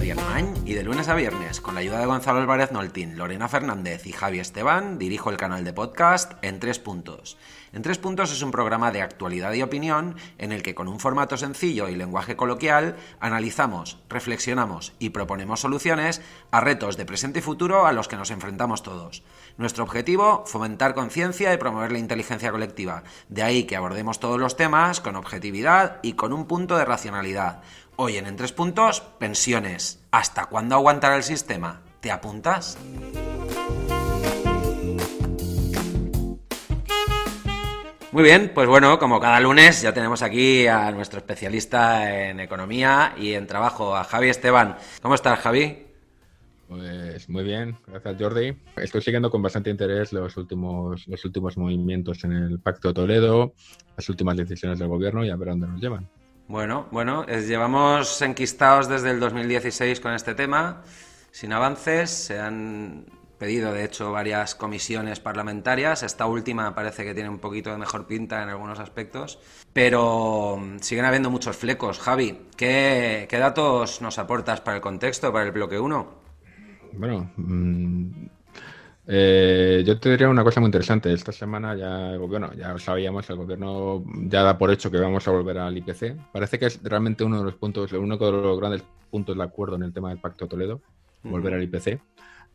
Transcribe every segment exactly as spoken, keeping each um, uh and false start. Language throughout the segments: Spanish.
Jordi Alemany y de lunes a viernes, con la ayuda de Gonzalo Álvarez Noltín, Lorena Fernández y Javi Esteban, dirijo el canal de podcast En Tres Puntos. En Tres Puntos es un programa de actualidad y opinión en el que con un formato sencillo y lenguaje coloquial analizamos, reflexionamos y proponemos soluciones a retos de presente y futuro a los que nos enfrentamos todos. Nuestro objetivo, fomentar conciencia y promover la inteligencia colectiva. De ahí que abordemos todos los temas con objetividad y con un punto de racionalidad. Hoy en En Tres Puntos, pensiones. ¿Hasta cuándo aguantará el sistema? ¿Te apuntas? Muy bien, pues bueno, como cada lunes ya tenemos aquí a nuestro especialista en economía y en trabajo, a Javi Esteban. ¿Cómo estás, Javi? Pues muy bien, gracias Jordi. Estoy siguiendo con bastante interés los últimos, los últimos movimientos en el Pacto de Toledo, las últimas decisiones del gobierno y a ver a dónde nos llevan. Bueno, bueno, es, llevamos enquistados desde el dos mil dieciséis con este tema, sin avances, se han pedido de hecho varias comisiones parlamentarias, esta última parece que tiene un poquito de mejor pinta en algunos aspectos, pero siguen habiendo muchos flecos. Javi, ¿qué, qué datos nos aportas para el contexto, para el bloque uno? Bueno, mmm, eh, yo te diría una cosa muy interesante. Esta semana ya el gobierno, ya lo sabíamos, el gobierno ya da por hecho que vamos a volver al I P C. Parece que es realmente uno de los puntos, uno de los grandes puntos de acuerdo en el tema del Pacto de Toledo, volver uh-huh. al I P C.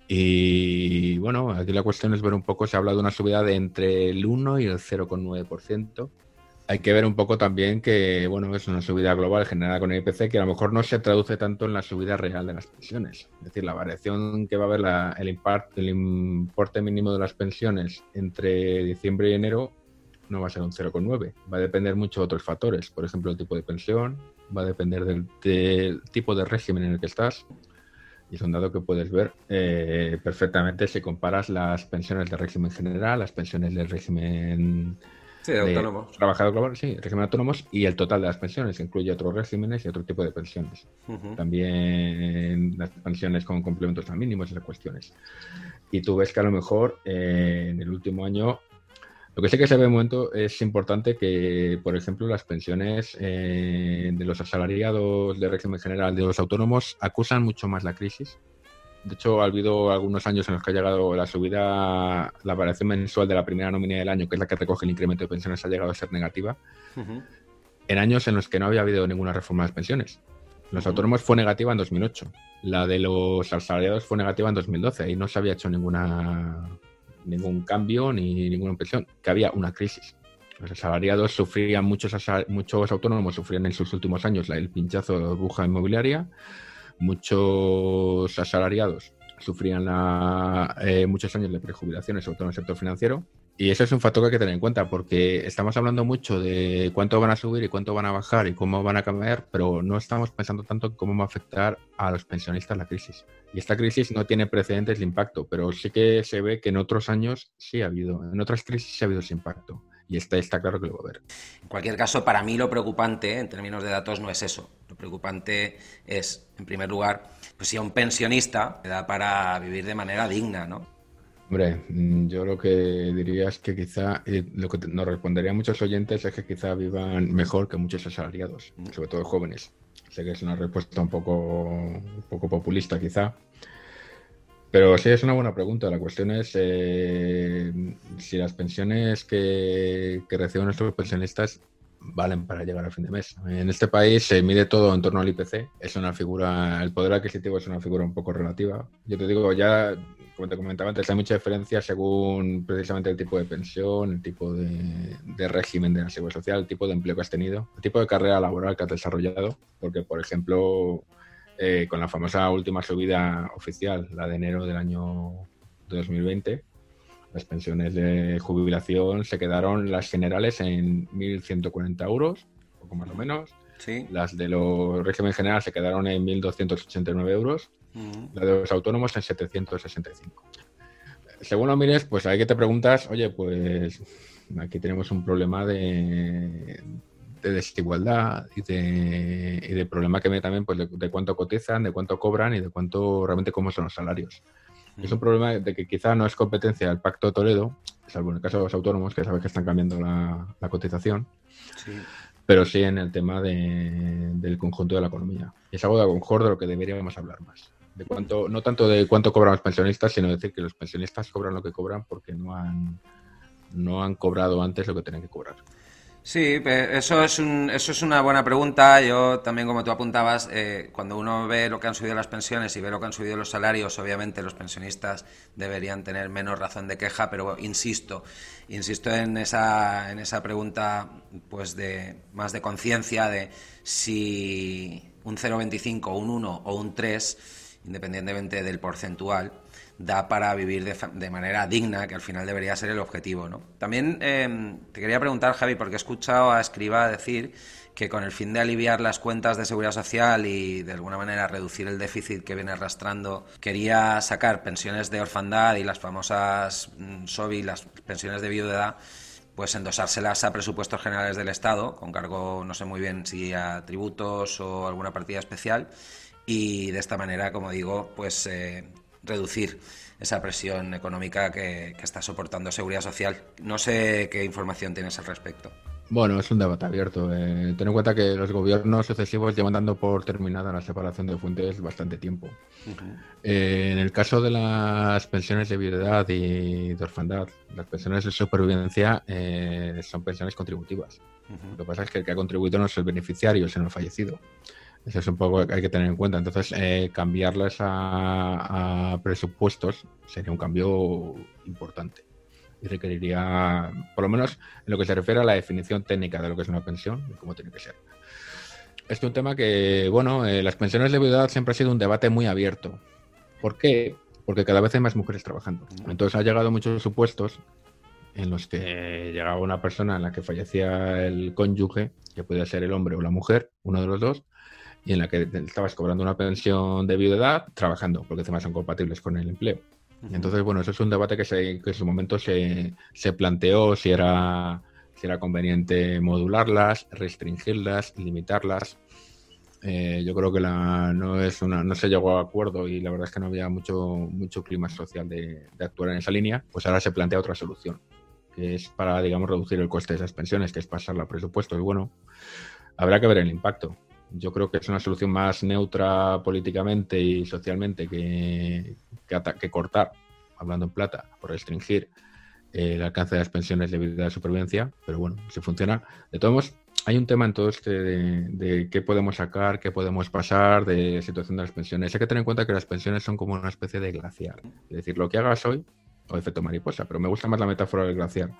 Y bueno, aquí la cuestión es ver un poco, se ha hablado de una subida de entre el uno y el cero coma nueve por ciento. Hay que ver un poco también que, bueno, es una subida global generada con el I P C que a lo mejor no se traduce tanto en la subida real de las pensiones. Es decir, la variación que va a haber, la, el, impart, el importe mínimo de las pensiones entre diciembre y enero no va a ser un cero coma nueve. Va a depender mucho de otros factores. Por ejemplo, el tipo de pensión, va a depender del, del tipo de régimen en el que estás. Y es un dato que puedes ver eh, perfectamente si comparas las pensiones del régimen general, las pensiones del régimen... Sí, de autónomos. Trabajador global, sí, régimen autónomos y el total de las pensiones, que incluye otros regímenes y otro tipo de pensiones. Uh-huh. También las pensiones con complementos al mínimo, esas cuestiones. Y tú ves que a lo mejor eh, en el último año, lo que sí que se ve de momento es importante que, por ejemplo, las pensiones eh, de los asalariados del régimen general de los autónomos acusan mucho más la crisis. De hecho, ha habido algunos años en los que ha llegado la subida, la variación mensual de la primera nómina del año, que es la que recoge el incremento de pensiones, ha llegado a ser negativa, uh-huh. en años en los que no había habido ninguna reforma de las pensiones. Los uh-huh. autónomos fue negativa en dos mil ocho, la de los asalariados fue negativa en dos mil doce y no se había hecho ninguna, ningún cambio ni ninguna pensión, que había una crisis. Los asalariados sufrían, muchos, muchos autónomos sufrían en sus últimos años el pinchazo de la burbuja inmobiliaria. Muchos asalariados sufrían la, eh, muchos años de prejubilaciones, sobre todo en el sector financiero. Y eso es un factor que hay que tener en cuenta, porque estamos hablando mucho de cuánto van a subir y cuánto van a bajar y cómo van a cambiar, pero no estamos pensando tanto en cómo va a afectar a los pensionistas la crisis. Y esta crisis no tiene precedentes de impacto, pero sí que se ve que en otros años sí ha habido, en otras crisis sí ha habido ese impacto. Y este está claro que lo va a haber. En cualquier caso, para mí lo preocupante, en términos de datos, no es eso. Lo preocupante es, en primer lugar, pues si a un pensionista le da para vivir de manera digna, ¿no? Hombre, yo lo que diría es que quizá, eh, lo que nos responderían muchos oyentes es que quizá vivan mejor que muchos asalariados, mm. sobre todo jóvenes. Sé que es una respuesta un poco, un poco populista quizá. Pero sí, es una buena pregunta. La cuestión es eh, si las pensiones que, que reciben nuestros pensionistas valen para llegar a fin de mes. En este país se mide todo en torno al I P C. Es una figura, el poder adquisitivo es una figura un poco relativa. Yo te digo, ya, como te comentaba antes, hay mucha diferencia según precisamente el tipo de pensión, el tipo de, de régimen de la seguridad social, el tipo de empleo que has tenido, el tipo de carrera laboral que has desarrollado. Porque, por ejemplo... Eh, con la famosa última subida oficial, la de enero del año dos mil veinte, las pensiones de jubilación se quedaron las generales en mil ciento cuarenta euros, poco más o menos. Sí. Las de los régimen general se quedaron en mil doscientos ochenta y nueve euros, uh-huh. las de los autónomos en setecientos sesenta y cinco. Según lo mires, pues ahí que te preguntas, oye, pues aquí tenemos un problema de... de desigualdad y de, y de problema que me también pues de, de cuánto cotizan, de cuánto cobran y de cuánto realmente cómo son los salarios. Mm. Es un problema de que quizá no es competencia del Pacto de Toledo, salvo en el caso de los autónomos, que sabes que están cambiando la, la cotización. Sí. pero sí en el tema de, del conjunto de la economía. Y es algo de a lo mejor de lo que deberíamos hablar más. De cuánto, no tanto de cuánto cobran los pensionistas, sino decir que los pensionistas cobran lo que cobran porque no han, no han cobrado antes lo que tenían que cobrar. Sí, eso es, un, eso es una buena pregunta. Yo también, como tú apuntabas, eh, cuando uno ve lo que han subido las pensiones y ve lo que han subido los salarios, obviamente los pensionistas deberían tener menos razón de queja, pero insisto, insisto en esa, en esa pregunta, pues de más de conciencia de si un cero coma veinticinco, un uno o un tres, independientemente del porcentual, da para vivir de, de manera digna, que al final debería ser el objetivo, ¿no? También eh, te quería preguntar, Javi, porque he escuchado a Escrivá decir que con el fin de aliviar las cuentas de seguridad social y de alguna manera reducir el déficit que viene arrastrando, quería sacar pensiones de orfandad y las famosas mm, S O B I, las pensiones de viudedad, pues endosárselas a presupuestos generales del Estado, con cargo, no sé muy bien si a tributos o alguna partida especial, y de esta manera, como digo, pues eh, reducir esa presión económica que, que está soportando Seguridad Social. No sé qué información tienes al respecto. Bueno, es un debate abierto. Eh, ten en cuenta que los gobiernos sucesivos llevan dando por terminada la separación de fuentes bastante tiempo. Uh-huh. Eh, en el caso de las pensiones de viudedad y de orfandad, las pensiones de supervivencia eh, son pensiones contributivas. Uh-huh. Lo que pasa es que el que ha contribuido no es el beneficiario, sino el fallecido. Eso es un poco que hay que tener en cuenta. Entonces, eh, cambiarlas a, a presupuestos sería un cambio importante y requeriría, por lo menos en lo que se refiere a la definición técnica de lo que es una pensión y cómo tiene que ser. Este es un tema que, bueno, eh, las pensiones de viudedad siempre ha sido un debate muy abierto. ¿Por qué? Porque cada vez hay más mujeres trabajando. Entonces, ha llegado muchos supuestos en los que llegaba una persona en la que fallecía el cónyuge, que podía ser el hombre o la mujer, uno de los dos, y en la que estabas cobrando una pensión de viudedad trabajando, porque además son compatibles con el empleo. Uh-huh. Entonces, bueno, eso es un debate que, se, que en su momento se, se planteó si era, si era conveniente modularlas, restringirlas, limitarlas. Eh, yo creo que la, no, es una, no se llegó a acuerdo y la verdad es que no había mucho, mucho clima social de, de actuar en esa línea. Pues ahora se plantea otra solución, que es para, digamos, reducir el coste de esas pensiones, que es pasarla a presupuestos. Y bueno, habrá que ver el impacto. Yo creo que es una solución más neutra políticamente y socialmente que, que, que cortar, hablando en plata, por restringir eh, el alcance de las pensiones de vida de supervivencia, pero bueno, si funciona. De todos modos, hay un tema en todo este de, de qué podemos sacar, qué podemos pasar, de situación de las pensiones. Hay que tener en cuenta que las pensiones son como una especie de glaciar. Es decir, lo que hagas hoy, o efecto mariposa, pero me gusta más la metáfora del glaciar.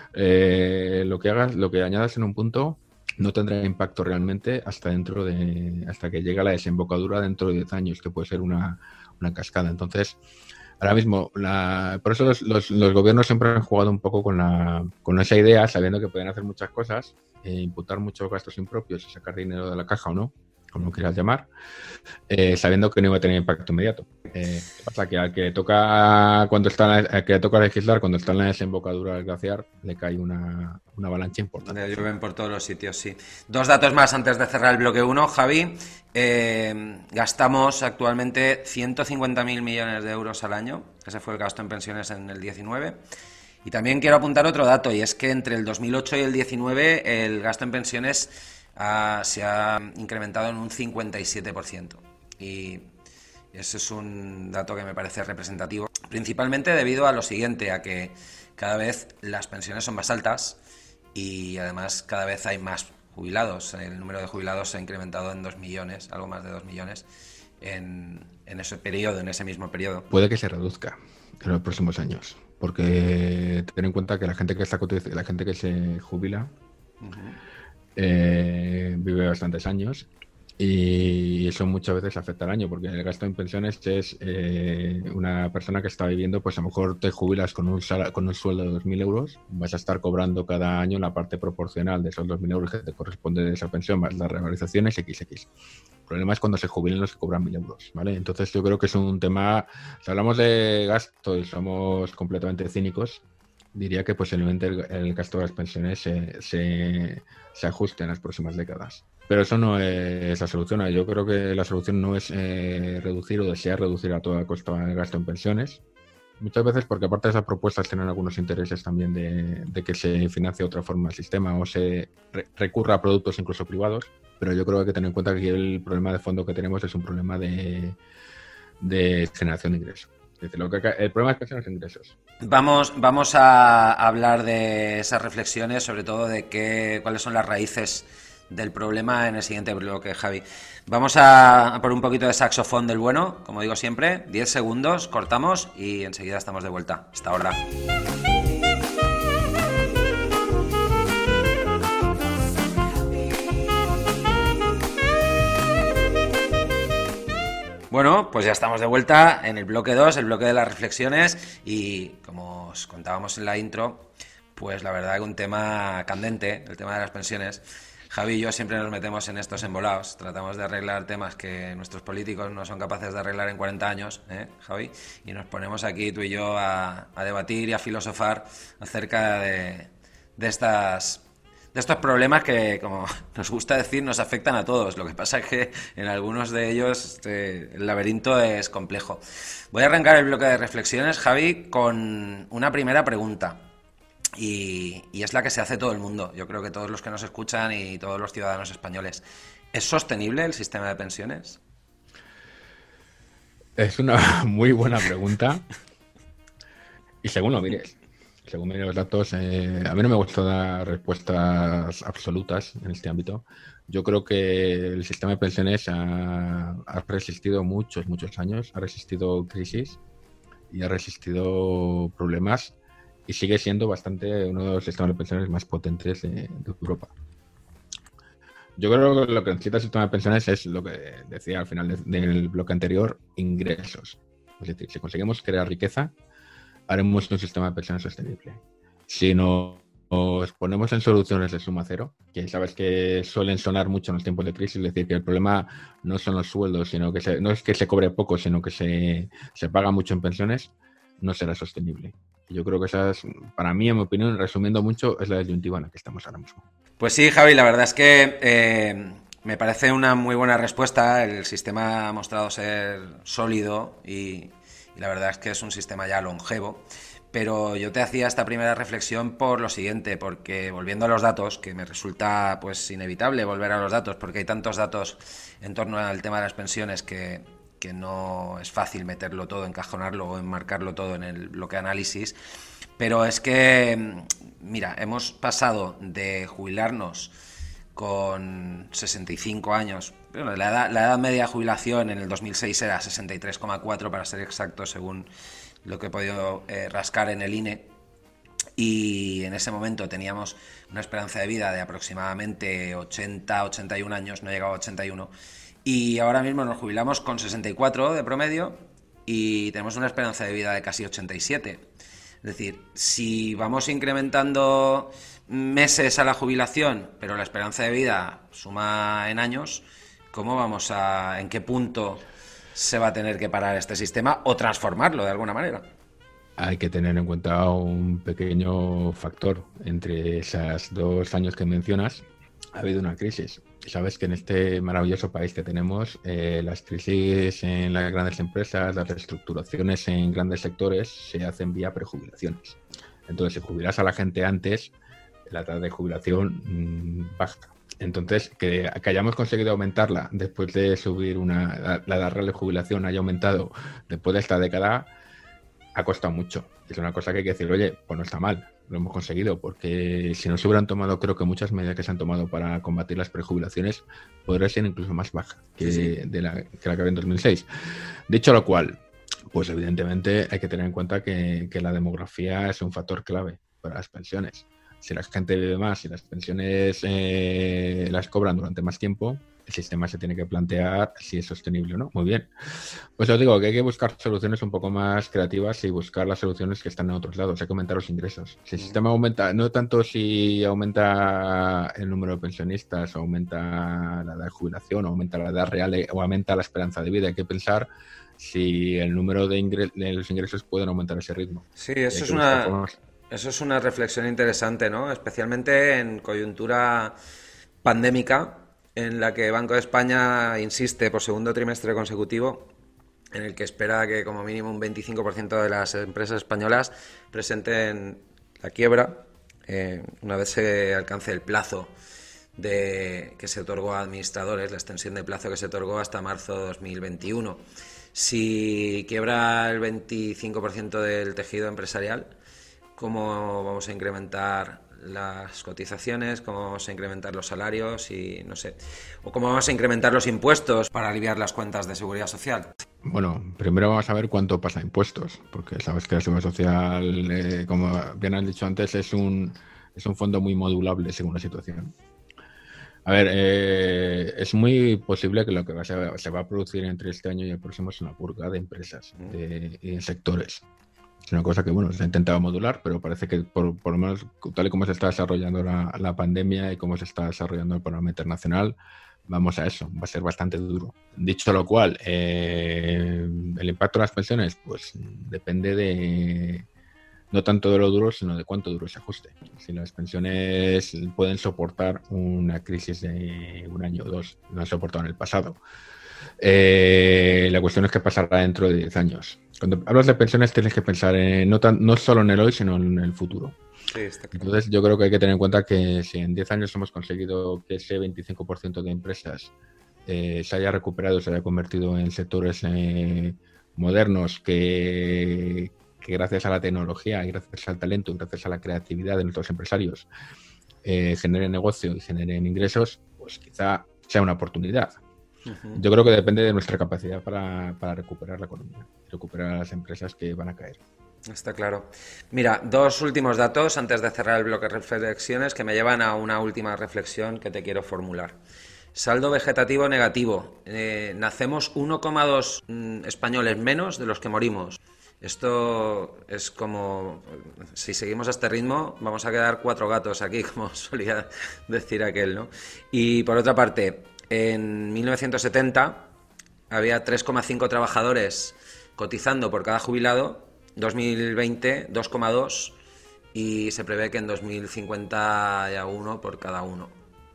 Eh, lo que hagas, lo que añadas en un punto no tendrá impacto realmente hasta dentro de hasta que llegue a la desembocadura dentro de diez años, que puede ser una, una cascada. Entonces, ahora mismo, la, por eso los, los, los gobiernos siempre han jugado un poco con, la, con esa idea, sabiendo que pueden hacer muchas cosas, eh, imputar muchos gastos impropios y sacar dinero de la caja o no, como quieras llamar, eh, sabiendo que no iba a tener impacto inmediato. Eh, ¿Qué pasa? Que al que toca cuando está al que toca legislar, cuando está en la desembocadura del glaciar, le cae una, una avalancha importante. Le llueven por todos los sitios, sí. Dos datos más antes de cerrar el bloque uno, Javi. Eh, gastamos actualmente ciento cincuenta mil millones de euros al año. Ese fue el gasto en pensiones en el diecinueve. Y también quiero apuntar otro dato, y es que entre el dos mil ocho y el diecinueve el gasto en pensiones Ha, se ha incrementado en un cincuenta y siete por ciento y ese es un dato que me parece representativo, principalmente debido a lo siguiente, a que cada vez las pensiones son más altas y además cada vez hay más jubilados. El número de jubilados se ha incrementado en dos millones, algo más de dos millones en, en ese periodo, en ese mismo periodo. Puede que se reduzca en los próximos años, porque ten en cuenta que la gente que está la gente que se jubila uh-huh. Eh, vive bastantes años y eso muchas veces afecta al año, porque el gasto en pensiones es eh, una persona que está viviendo, pues a lo mejor te jubilas con un, sal- con un sueldo de dos mil euros, vas a estar cobrando cada año la parte proporcional de esos dos mil euros que te corresponde de esa pensión más las revalorizaciones equis equis. El problema es cuando se jubilen los que cobran mil euros, ¿vale? Entonces yo creo que es un tema, si hablamos de gasto y somos completamente cínicos, diría que posiblemente el, el gasto de las pensiones se, se, se ajuste en las próximas décadas. Pero eso no es la solución. Yo creo que la solución no es eh, reducir o desear reducir a toda costa el gasto en pensiones. Muchas veces porque aparte de esas propuestas tienen algunos intereses también de, de que se financie de otra forma el sistema o se re- recurra a productos incluso privados, pero yo creo que hay que tener en cuenta que aquí el problema de fondo que tenemos es un problema de, de generación de ingresos. Es decir, lo que, el problema es que son los ingresos. Vamos, vamos a hablar de esas reflexiones, sobre todo de qué, cuáles son las raíces del problema en el siguiente bloque, Javi. Vamos a, a por un poquito de saxofón del bueno, como digo siempre, diez segundos, cortamos y enseguida estamos de vuelta. Hasta ahora. Bueno, pues ya estamos de vuelta en el bloque dos, el bloque de las reflexiones, y como os contábamos en la intro, pues la verdad que un tema candente, el tema de las pensiones. Javi y yo siempre nos metemos en estos embolados, tratamos de arreglar temas que nuestros políticos no son capaces de arreglar en cuarenta años, ¿eh, Javi? Y nos ponemos aquí tú y yo a, a debatir y a filosofar acerca de, de estas... de estos problemas que, como nos gusta decir, nos afectan a todos. Lo que pasa es que en algunos de ellos este, el laberinto es complejo. Voy a arrancar el bloque de reflexiones, Javi, con una primera pregunta. Y, y es la que se hace todo el mundo. Yo creo que todos los que nos escuchan y todos los ciudadanos españoles. ¿Es sostenible el sistema de pensiones? Es una muy buena pregunta. Y según lo mires. Según miren los datos, eh, a mí no me gusta dar respuestas absolutas en este ámbito. Yo creo que el sistema de pensiones ha, ha resistido muchos, muchos años, ha resistido crisis y ha resistido problemas y sigue siendo bastante uno de los sistemas de pensiones más potentes de, de Europa. Yo creo que lo que necesita el sistema de pensiones es lo que decía al final de, del bloque anterior, ingresos. Es decir, si conseguimos crear riqueza, haremos un sistema de pensiones sostenible. Si no nos ponemos en soluciones de suma cero, que sabes que suelen sonar mucho en los tiempos de crisis, es decir, que el problema no son los sueldos, sino que se, no es que se cobre poco, sino que se, se paga mucho en pensiones, no será sostenible. Y yo creo que esa es, para mí, en mi opinión, resumiendo mucho, es la disyuntiva en la que estamos ahora mismo. Pues sí, Javi, la verdad es que eh, me parece una muy buena respuesta. El sistema ha mostrado ser sólido y... y la verdad es que es un sistema ya longevo, pero yo te hacía esta primera reflexión por lo siguiente, porque volviendo a los datos, que me resulta pues inevitable volver a los datos, porque hay tantos datos en torno al tema de las pensiones que, que no es fácil meterlo todo, encajonarlo o enmarcarlo todo en el bloque de análisis, pero es que, mira, hemos pasado de jubilarnos con sesenta y cinco años. Bueno, la, edad, la edad media de jubilación en el dos mil seis era sesenta y tres coma cuatro, para ser exacto, según lo que he podido eh, rascar en el I N E. Y en ese momento teníamos una esperanza de vida de aproximadamente ochenta, ochenta y un años, no llegaba a ochenta y uno. Y ahora mismo nos jubilamos con sesenta y cuatro de promedio y tenemos una esperanza de vida de casi ochenta y siete. Es decir, si vamos incrementando meses a la jubilación, pero la esperanza de vida suma en años, ¿cómo vamos a, en qué punto se va a tener que parar este sistema o transformarlo de alguna manera? Hay que tener en cuenta un pequeño factor. Entre esos dos años que mencionas, ha habido una crisis. Sabes que en este maravilloso país que tenemos, eh, las crisis en las grandes empresas, las reestructuraciones en grandes sectores se hacen vía prejubilaciones. Entonces, si jubilas a la gente antes, la edad de jubilación mmm, baja. Entonces, que, que hayamos conseguido aumentarla después de subir una, la, la edad real de jubilación haya aumentado después de esta década, ha costado mucho. Es una cosa que hay que decir, oye, pues no está mal, lo hemos conseguido, porque si no se hubieran tomado, creo que muchas medidas que se han tomado para combatir las prejubilaciones podrían ser incluso más bajas que, sí, sí. de la, que la que había en dos mil seis. Dicho lo cual, pues evidentemente hay que tener en cuenta que, que la demografía es un factor clave para las pensiones. Si la gente vive más y las pensiones eh, las cobran durante más tiempo, el sistema se tiene que plantear si es sostenible o no. Muy bien. Pues os digo que hay que buscar soluciones un poco más creativas y buscar las soluciones que están en otros lados. Hay que aumentar los ingresos. Si el sistema aumenta, no tanto si aumenta el número de pensionistas, o aumenta la edad de jubilación, o aumenta la edad real, o aumenta la esperanza de vida. Hay que pensar si el número de, ingres- de los ingresos pueden aumentar ese ritmo. Sí, eso es una... Eso es una reflexión interesante, ¿no? Especialmente en coyuntura pandémica, en la que Banco de España insiste por segundo trimestre consecutivo en el que espera que como mínimo un veinticinco por ciento de las empresas españolas presenten la quiebra eh, una vez se alcance el plazo de que se otorgó a administradores, la extensión de plazo que se otorgó hasta marzo de dos mil veintiuno. Si quiebra el veinticinco por ciento del tejido empresarial, ¿cómo vamos a incrementar las cotizaciones? ¿Cómo vamos a incrementar los salarios? Y no sé, o cómo vamos a incrementar los impuestos para aliviar las cuentas de seguridad social. Bueno, primero vamos a ver cuánto pasa a impuestos, porque sabes que la seguridad social, eh, como bien has dicho antes, es un es un fondo muy modulable según la situación. A ver, eh, es muy posible que lo que va, se, se va a producir entre este año y el próximo es una purga de empresas de, y de sectores. Es una cosa que, bueno, se ha intentado modular, pero parece que por, por lo menos tal y como se está desarrollando la, la pandemia y cómo se está desarrollando el panorama internacional, vamos a eso, va a ser bastante duro. Dicho lo cual, eh, el impacto de las pensiones, pues depende de... no tanto de lo duro, sino de cuánto duro ese ajuste. Si las pensiones pueden soportar una crisis de un año o dos, lo han soportado en el pasado. Eh, la cuestión es qué pasará dentro de diez años. Cuando hablas de pensiones tienes que pensar en, no, tan, no solo en el hoy, sino en el futuro. Sí, está claro. Entonces yo creo que hay que tener en cuenta que si en diez años hemos conseguido que ese veinticinco por ciento de empresas eh, se haya recuperado, se haya convertido en sectores eh, modernos que... que gracias a la tecnología y gracias al talento y gracias a la creatividad de nuestros empresarios eh, generen negocio y generen ingresos, pues quizá sea una oportunidad. Uh-huh. Yo creo que depende de nuestra capacidad para, para recuperar la economía, recuperar a las empresas que van a caer. Está claro. Mira, dos últimos datos antes de cerrar el bloque de reflexiones que me llevan a una última reflexión que te quiero formular. Saldo vegetativo negativo. Eh, nacemos uno coma dos mm, españoles menos de los que morimos. Esto es como, si seguimos a este ritmo, vamos a quedar cuatro gatos aquí, como solía decir aquel, ¿no? Y por otra parte, en mil novecientos setenta había tres coma cinco trabajadores cotizando por cada jubilado, dos mil veinte dos coma dos y se prevé que en dos mil cincuenta haya uno por cada uno.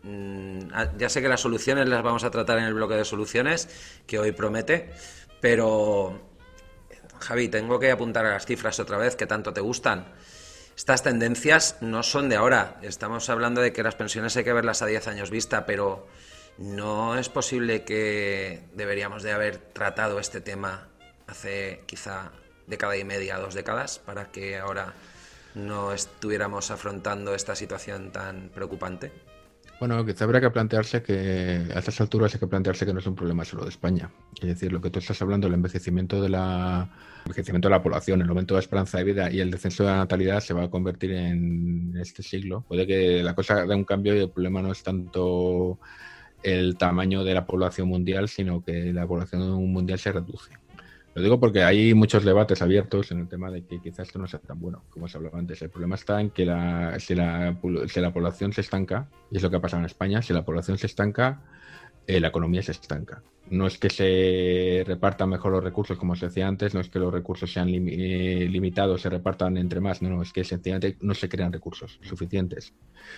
Ya sé que las soluciones las vamos a tratar en el bloque de soluciones, que hoy promete, pero... Javi, tengo que apuntar a las cifras otra vez que tanto te gustan. Estas tendencias no son de ahora. Estamos hablando de que las pensiones hay que verlas a diez años vista, pero ¿no es posible que deberíamos de haber tratado este tema hace quizá década y media, dos décadas, para que ahora no estuviéramos afrontando esta situación tan preocupante? Bueno, quizá habría que plantearse que a estas alturas hay que plantearse que no es un problema solo de España. Es decir, lo que tú estás hablando, el envejecimiento de la envejecimiento de la población, el aumento de la esperanza de vida y el descenso de la natalidad se va a convertir en este siglo. Puede que la cosa dé un cambio y el problema no es tanto el tamaño de la población mundial, sino que la población mundial se reduce. Lo digo porque hay muchos debates abiertos en el tema de que quizás esto no sea tan bueno, como se hablaba antes. El problema está en que la, si, la, si la población se estanca, y es lo que ha pasado en España, si la población se estanca, eh, la economía se estanca. No es que se repartan mejor los recursos, como se decía antes, no es que los recursos sean lim, eh, limitados, se repartan entre más, no, no, es que sencillamente no se crean recursos suficientes.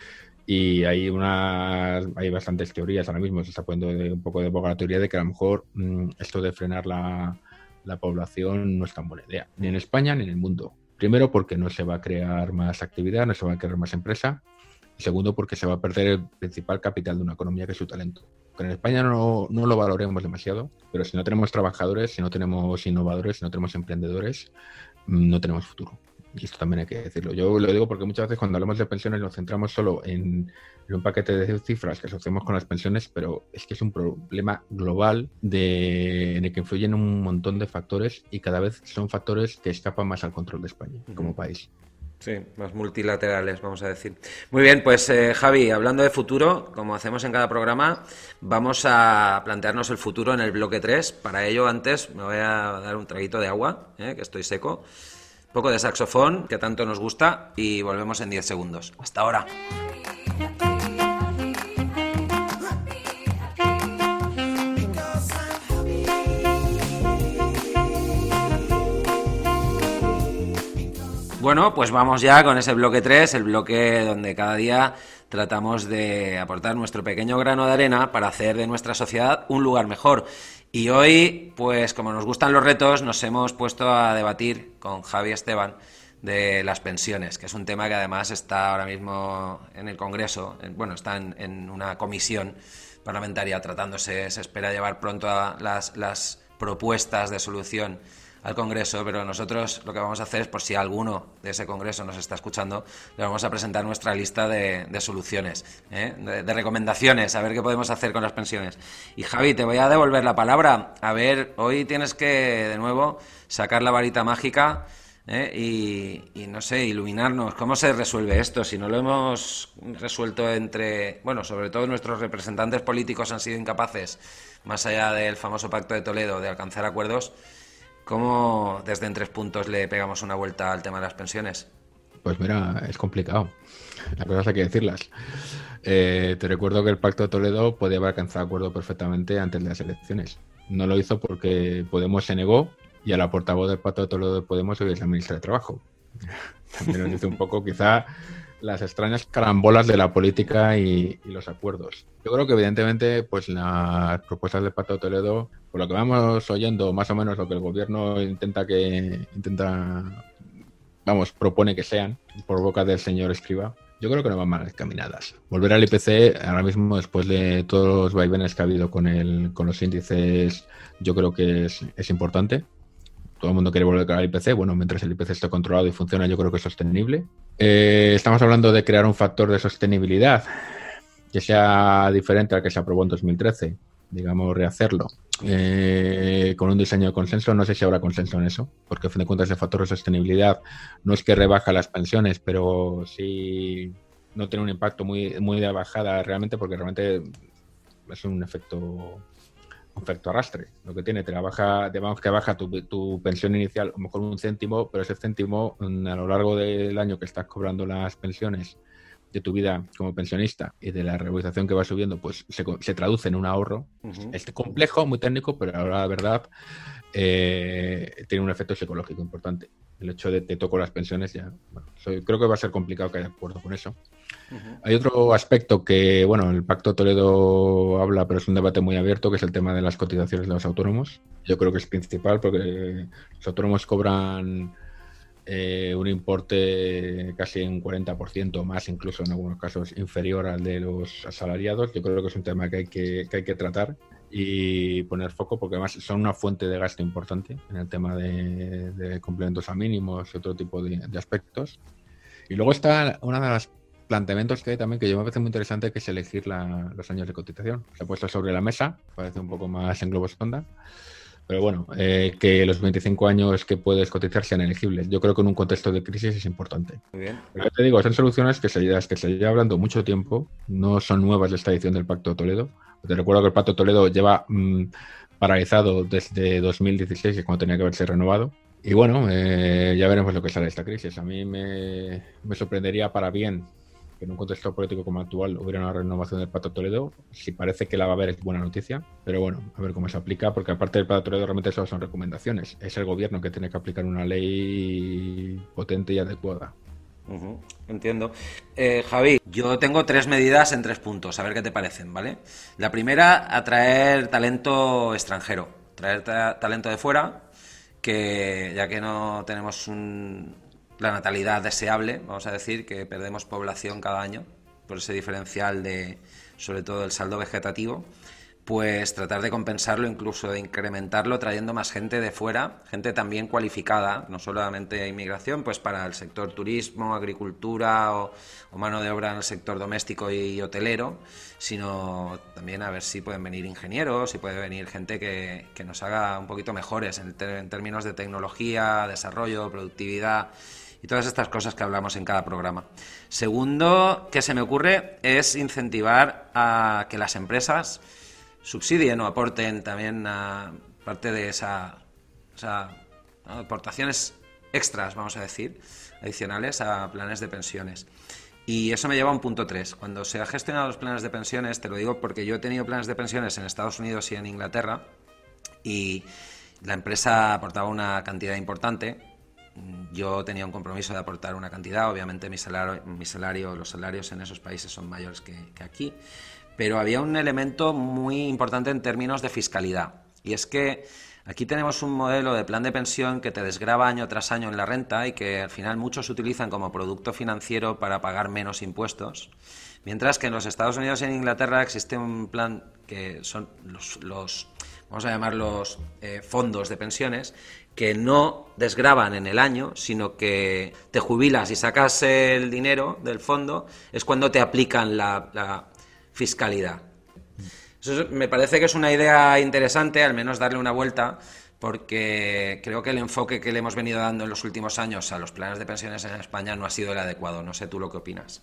Y hay unas, hay bastantes teorías ahora mismo, se está poniendo de, un poco de boga la teoría de que a lo mejor mmm, esto de frenar la... la población no es tan buena idea, ni en España ni en el mundo. Primero, porque no se va a crear más actividad, no se va a crear más empresa. Y segundo, porque se va a perder el principal capital de una economía, que es su talento. Que en España no, no lo valoremos demasiado, pero si no tenemos trabajadores, si no tenemos innovadores, si no tenemos emprendedores, no tenemos futuro. Y esto también hay que decirlo. Yo lo digo porque muchas veces cuando hablamos de pensiones nos centramos solo en, en un paquete de cifras que asociamos con las pensiones, pero es que es un problema global de, en el que influyen un montón de factores y cada vez son factores que escapan más al control de España uh-huh. como país. Sí, más multilaterales, vamos a decir. Muy bien, pues eh, Javi, hablando de futuro, como hacemos en cada programa, vamos a plantearnos el futuro en el bloque tres. Para ello, antes me voy a dar un traguito de agua, eh, que estoy seco. Un poco de saxofón, que tanto nos gusta, y volvemos en diez segundos. Hasta ahora. Bueno, pues vamos ya con ese bloque tres, el bloque donde cada día tratamos de aportar nuestro pequeño grano de arena para hacer de nuestra sociedad un lugar mejor. Y hoy, pues como nos gustan los retos, nos hemos puesto a debatir con Javi Esteban de las pensiones, que es un tema que además está ahora mismo en el Congreso, en, bueno, está en, en una comisión parlamentaria tratándose, se espera llevar pronto a las, las propuestas de solución al Congreso, pero nosotros lo que vamos a hacer es, por si alguno de ese Congreso nos está escuchando, le vamos a presentar nuestra lista de, de soluciones, ¿eh? de, de recomendaciones, a ver qué podemos hacer con las pensiones. Y Javi, te voy a devolver la palabra. A ver, hoy tienes que, de nuevo, sacar la varita mágica ¿eh? y, y, no sé, iluminarnos. ¿Cómo se resuelve esto? Si no lo hemos resuelto entre... Bueno, sobre todo nuestros representantes políticos han sido incapaces, más allá del famoso Pacto de Toledo, de alcanzar acuerdos. ¿Cómo desde En Tres Puntos le pegamos una vuelta al tema de las pensiones? Pues mira, es complicado. Las cosas hay que decirlas. Eh, te recuerdo que el Pacto de Toledo podía haber alcanzado acuerdo perfectamente antes de las elecciones. No lo hizo porque Podemos se negó y a la portavoz del Pacto de Toledo de Podemos hoy es la ministra de Trabajo. También nos dice un poco, quizá, las extrañas carambolas de la política y, y los acuerdos. Yo creo que evidentemente pues las propuestas del Pacto de Toledo, por lo que vamos oyendo más o menos lo que el gobierno intenta que intenta vamos, propone que sean, por boca del señor Escrivá, yo creo que no van mal encaminadas. Volver al I P C ahora mismo, después de todos los vaivenes que ha habido con el, con los índices, yo creo que es, es importante. Todo el mundo quiere volver al I P C. Bueno, mientras el I P C esté controlado y funciona, yo creo que es sostenible. Eh, estamos hablando de crear un factor de sostenibilidad que sea diferente al que se aprobó en dos mil trece. Digamos, rehacerlo. Eh, con un diseño de consenso, no sé si habrá consenso en eso, porque a fin de cuentas ese factor de sostenibilidad no es que rebaja las pensiones, pero sí no tiene un impacto muy, muy de bajada realmente, porque realmente es un efecto... un efecto arrastre. Lo que tiene, te la baja, digamos que baja tu, tu pensión inicial a lo mejor un céntimo, pero ese céntimo a lo largo del año que estás cobrando las pensiones de tu vida como pensionista y de la revalorización que va subiendo, pues se, se traduce en un ahorro. Uh-huh. Es complejo, muy técnico, pero ahora la verdad eh, tiene un efecto psicológico importante. El hecho de te toco las pensiones ya, bueno, soy, creo que va a ser complicado que haya acuerdo con eso. Uh-huh. Hay otro aspecto que, bueno, el Pacto Toledo habla, pero es un debate muy abierto, que es el tema de las cotizaciones de los autónomos. Yo creo que es principal porque los autónomos cobran eh, un importe casi un cuarenta por ciento más, incluso en algunos casos inferior al de los asalariados. Yo creo que es un tema que hay que, que, hay que tratar y poner foco, porque además son una fuente de gasto importante en el tema de, de complementos a mínimos y otro tipo de, de aspectos. Y luego está una de las planteamientos que hay también, que yo me parece muy interesante, que es elegir la, los años de cotización. Se ha puesto sobre la mesa, parece un poco más en globos sonda, pero bueno, eh, que los veinticinco años que puedes cotizar sean elegibles. Yo creo que en un contexto de crisis es importante. Muy bien. Pero te digo, son soluciones que se, que se lleva hablando mucho tiempo, no son nuevas de esta edición del Pacto de Toledo. Te recuerdo que el Pacto de Toledo lleva mmm, paralizado desde dos mil dieciséis, que es cuando tenía que haberse renovado. Y bueno, eh, ya veremos lo que sale de esta crisis. A mí me, me sorprendería para bien que en un contexto político como actual hubiera una renovación del Pacto de Toledo. Si parece que la va a haber, es buena noticia, pero bueno, a ver cómo se aplica, porque aparte del Pacto de Toledo realmente solo son recomendaciones. Es el gobierno que tiene que aplicar una ley potente y adecuada. Uh-huh. Entiendo. Eh, Javi, yo tengo tres medidas en tres puntos, a ver qué te parecen, ¿vale? La primera, atraer talento extranjero, traer ta- talento de fuera, que ya que no tenemos un... la natalidad deseable, vamos a decir, que perdemos población cada año por ese diferencial de, sobre todo, el saldo vegetativo, pues tratar de compensarlo, incluso de incrementarlo, trayendo más gente de fuera, gente también cualificada, no solamente inmigración, pues para el sector turismo, agricultura o, o mano de obra en el sector doméstico y hotelero, sino también a ver si pueden venir ingenieros, si puede venir gente que, que nos haga un poquito mejores en, ter- en términos de tecnología, desarrollo, productividad y todas estas cosas que hablamos en cada programa. Segundo, que se me ocurre es incentivar a que las empresas subsidien o aporten también a parte de esa, esa ¿no? aportaciones extras, vamos a decir, adicionales a planes de pensiones. Y eso me lleva a un punto tres. Cuando se han gestionado los planes de pensiones, te lo digo porque yo he tenido planes de pensiones en Estados Unidos y en Inglaterra, y la empresa aportaba una cantidad importante. Yo tenía un compromiso de aportar una cantidad, obviamente mi salario, mi salario los salarios en esos países son mayores que, que aquí, pero había un elemento muy importante en términos de fiscalidad, Y es que aquí tenemos un modelo de plan de pensión que te desgrava año tras año en la renta y que al final muchos utilizan como producto financiero para pagar menos impuestos, mientras que en los Estados Unidos y en Inglaterra existe un plan que son los, los vamos a llamarlos eh, fondos de pensiones, que no desgravan en el año, sino que te jubilas y sacas el dinero del fondo, es cuando te aplican la, la fiscalidad. Eso me parece que es una idea interesante, al menos darle una vuelta, porque creo que el enfoque que le hemos venido dando en los últimos años a los planes de pensiones en España no ha sido el adecuado. No sé tú lo que opinas.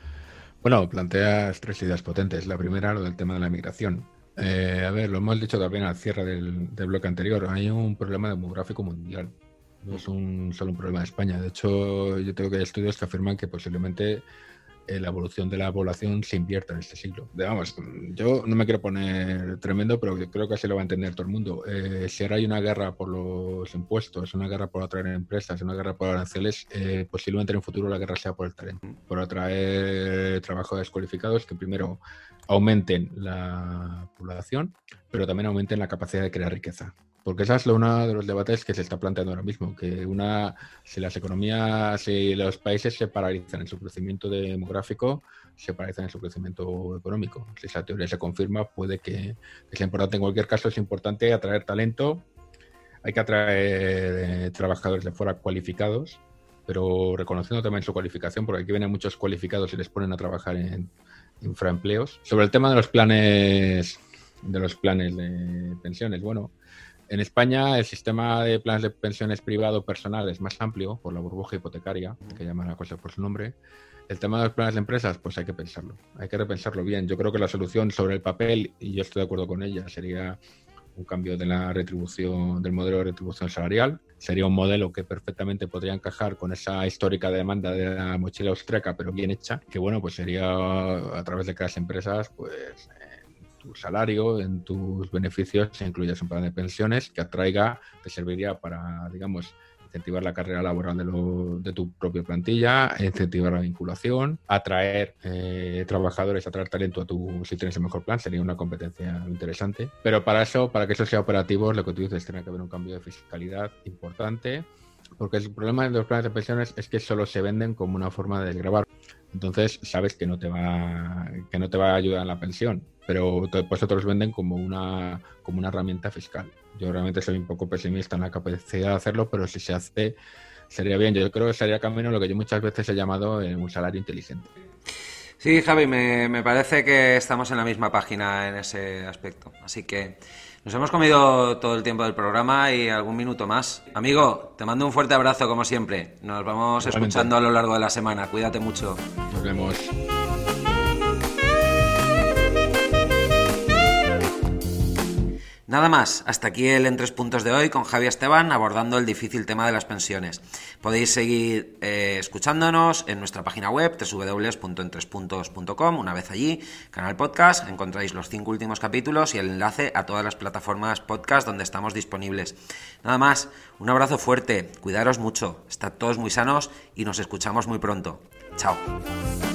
Bueno, planteas tres ideas potentes. La primera, lo del tema de la migración. Eh, a ver, lo hemos dicho también al cierre del, del bloque anterior. Hay un problema demográfico mundial. No es un, solo un problema de España. De hecho, yo tengo que hay estudios que afirman que posiblemente eh, la evolución de la población se invierta en este siglo. De, vamos, yo no me quiero poner tremendo, pero creo que así lo va a entender todo el mundo. Eh, si ahora hay una guerra por los impuestos, una guerra por atraer empresas, una guerra por aranceles, eh, posiblemente en el futuro la guerra sea por el talento, por atraer trabajadores cualificados que primero aumenten la población, pero también aumenten la capacidad de crear riqueza. Porque ese es uno de los debates que se está planteando ahora mismo, que una si las economías, si los países se paralizan en su crecimiento demográfico, se paralizan en su crecimiento económico. Si esa teoría se confirma, puede que, que sea importante. En cualquier caso, es importante atraer talento, hay que atraer eh, trabajadores de fuera cualificados, pero reconociendo también su cualificación, porque aquí vienen muchos cualificados y les ponen a trabajar en infraempleos. Sobre el tema de los planes de los planes de pensiones, bueno, en España el sistema de planes de pensiones privado personal es más amplio por la burbuja hipotecaria, que llaman la cosa por su nombre. El tema de los planes de empresas, pues hay que pensarlo, hay que repensarlo bien. Yo creo que la solución sobre el papel, y yo estoy de acuerdo con ella, sería un cambio de la retribución, del modelo de retribución salarial. Sería un modelo que perfectamente podría encajar con esa histórica demanda de la mochila austríaca, pero bien hecha, que bueno, pues sería a través de que las empresas, pues tu salario, en tus beneficios, se incluyas un plan de pensiones que atraiga, te serviría para, digamos, incentivar la carrera laboral de, lo, de tu propia plantilla, incentivar la vinculación, atraer eh, trabajadores, atraer talento a tu, si tienes el mejor plan, sería una competencia interesante. Pero para eso, para que eso sea operativo, lo que tú dices, tiene que haber un cambio de fiscalidad importante, porque el problema de los planes de pensiones es que solo se venden como una forma de desgravar. Entonces sabes que no te va que no te va a ayudar en la pensión, pero pues otros venden como una como una herramienta fiscal. Yo realmente soy un poco pesimista en la capacidad de hacerlo, pero si se hace sería bien. Yo creo que sería camino lo que yo muchas veces he llamado un salario inteligente. Sí, Javi, me, me parece que estamos en la misma página en ese aspecto. Así que nos hemos comido todo el tiempo del programa y algún minuto más. Amigo, te mando un fuerte abrazo como siempre. Nos vamos Igualmente. escuchando a lo largo de la semana. Cuídate mucho. Nos vemos. Nada más, hasta aquí el En Tres Puntos de hoy con Javi Esteban abordando el difícil tema de las pensiones. Podéis seguir eh, escuchándonos en nuestra página web doble u doble u doble u punto en tres puntos punto com. Una vez allí, canal podcast, encontráis los cinco últimos capítulos y el enlace a todas las plataformas podcast donde estamos disponibles. Nada más, un abrazo fuerte, cuidaros mucho, estad todos muy sanos y nos escuchamos muy pronto. Chao.